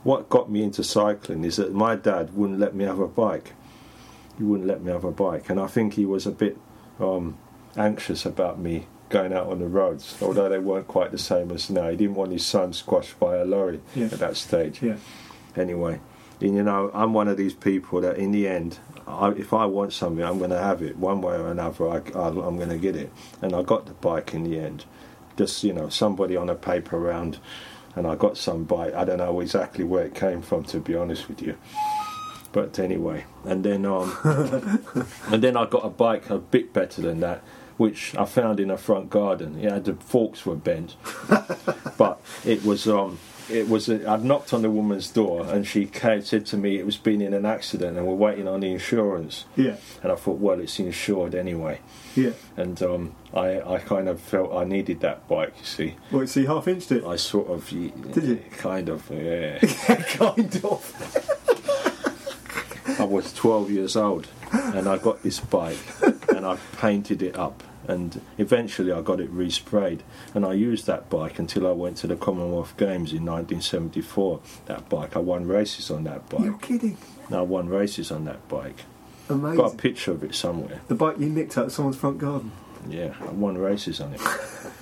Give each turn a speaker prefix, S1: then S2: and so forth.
S1: what got me into cycling is that my dad wouldn't let me have a bike. He wouldn't let me have a bike, and I think he was a bit anxious about me going out on the roads, although they weren't quite the same as now. He didn't want his son squashed by a lorry at that stage. Yeah. Anyway, and, you know, I'm one of these people that in the end, if I want something, I'm going to have it. One way or another, I'm going to get it. And I got the bike in the end. Just, you know, somebody on a paper round, and I got some bike. I don't know exactly where it came from, to be honest with you. But anyway, and then I got a bike a bit better than that, which I found in a front garden. Yeah, the forks were bent, but it was I'd knocked on the woman's door, and she said to me it was been in an accident and we're waiting on the insurance. Yeah. And I thought, well, it's insured anyway. Yeah. And I kind of felt I needed that bike, you see.
S2: Well, so you half-inched it?
S1: I sort of...
S2: Did you?
S1: Kind of, yeah.
S2: Kind of.
S1: I was 12 years old, and I got this bike, and I painted it up, and eventually I got it resprayed, and I used that bike until I went to the Commonwealth Games in 1974. That bike, I won races on that bike.
S2: You're kidding?
S1: I won races on that bike.
S2: Amazing.
S1: Got a picture of it somewhere.
S2: The bike you nicked out of someone's front garden?
S1: Yeah, I won races on it.